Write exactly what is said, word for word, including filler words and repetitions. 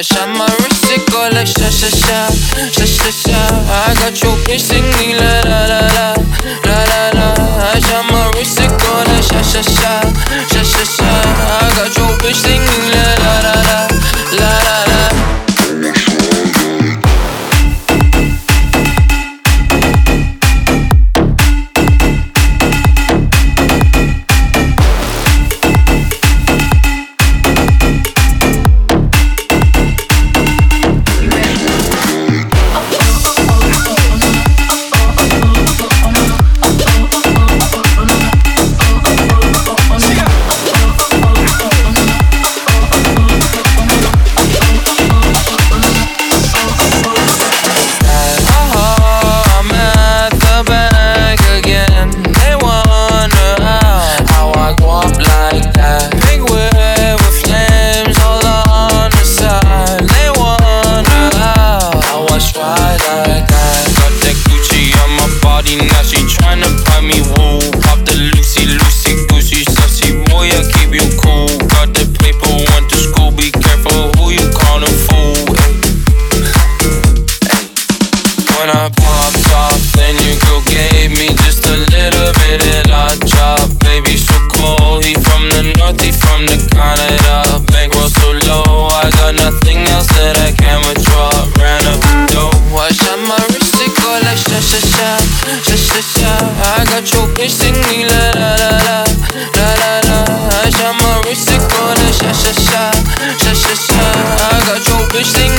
shot my wrist, it go like sha sha sha, sha sha sha. I got your bitch singing la la la la, la la la. I shot my wrist, it go like sha sha sha, sha sha sha. I got your bitch singing la la la la, la la la. Now she tryna buy me wool. Pop the Lucy, Lucy, Goosey, sussy boy, I keep you cool. Got the paper, went to school, be careful who you callin' fool. When I popped off, then your girl gave me just a little bit of that job. Baby, so cold, he from the north, he from the Canada. Bankroll so low, I got nothing else that I can withdraw. Ran up the dough, I shot my wrist, it go like sha sha sha, sha sha sha. I got your bitch singing la la la la, la la la. I shot my wrist, it go like sha sha sha, sha sha sha. I got your bitch singing